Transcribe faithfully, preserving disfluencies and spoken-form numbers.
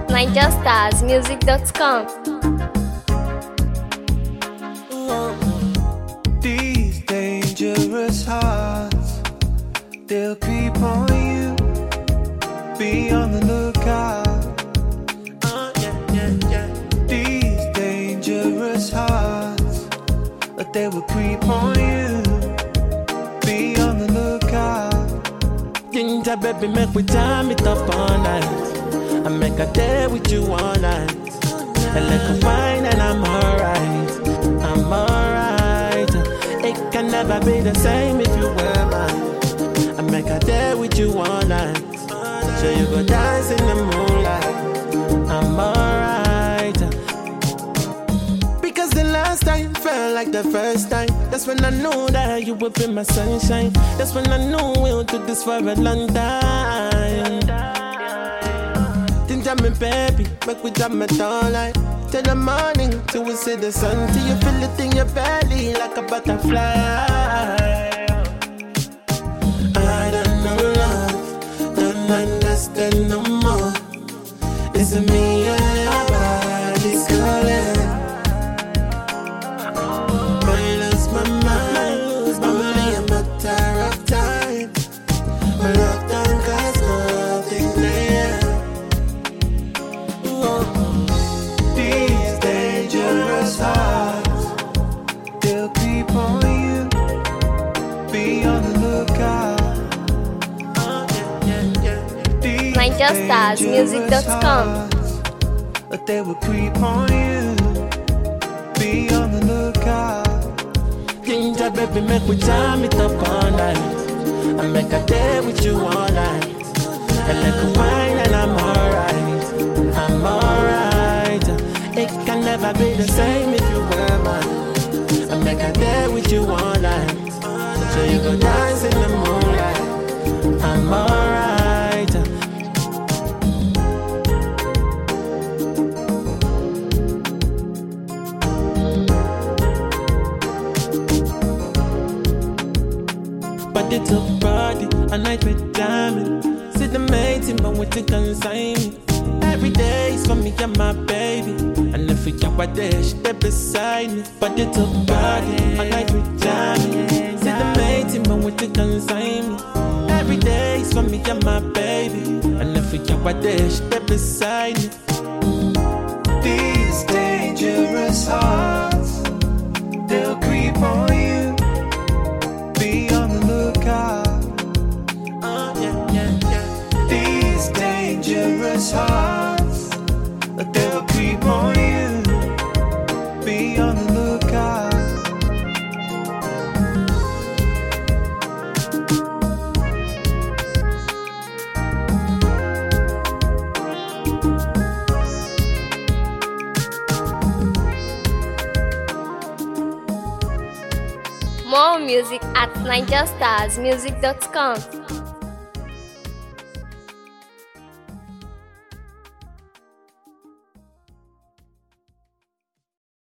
niger stars music dot com. These dangerous hearts, they'll creep on you. Be on the lookout. Uh, yeah, yeah, yeah. These dangerous hearts, but they will creep on you. Be on the lookout. Ginger baby, make we jam it up all night. I make a day with you all night. I like a wine and I'm alright. I'm alright. It can never be the same if you were mine. I make a day with you all night. So you go dance in the moonlight. I'm alright. Because the last time felt like the first time. That's when I knew that you would be my sunshine. That's when I knew we'll do this for a long time. Ginger me baby, make we jam it all night. Till the morning, till we see the sun. Till you feel it in your belly like a butterfly. I don't know love, don't understand no more. It's me and your body's calling. I lose my mind, it's only a matter of time. My lockdown cause nothing there. These dangerous hearts, they'll creep on you. Be on the lookout. niger stars music dot com. But they will creep on you. Be on the lookout. Ginger baby, make we jam it up all night. I make a day with you all night. I like a wine and I'm alright. I'm alright. It can never be the same if you were mine. I make a day with you all night. So you go dance in the moonlight. I'm alright. Body to body, a night with diamond. See the mating, but with the consign me. Every day is for me and my baby. And if we get what there, she there beside me. Body to body, a night with diamond. See the mating, but with the consign me. Every day is for me and my baby. And if we get what there, she there beside me. These dangerous hearts, they'll creep on you. Be on the lookout. Uh, yeah, yeah, yeah. These dangerous hearts, but they'll creep on you. Be on the lookout. More music at niger stars music dot com.